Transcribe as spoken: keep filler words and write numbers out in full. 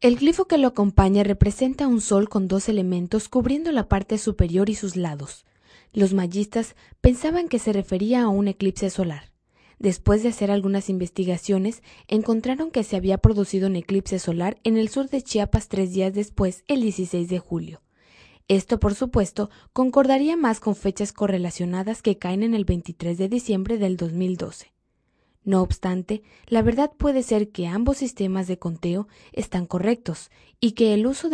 El glifo que lo acompaña representa un sol con dos elementos cubriendo la parte superior y sus lados. Los mayistas pensaban que se refería a un eclipse solar. Después de hacer algunas investigaciones, encontraron que se había producido un eclipse solar en el sur de Chiapas tres días después, el dieciséis de julio. Esto, por supuesto, concordaría más con fechas correlacionadas que caen en el veintitrés de diciembre del dos mil doce. No obstante, la verdad puede ser que ambos sistemas de conteo están correctos y que el uso de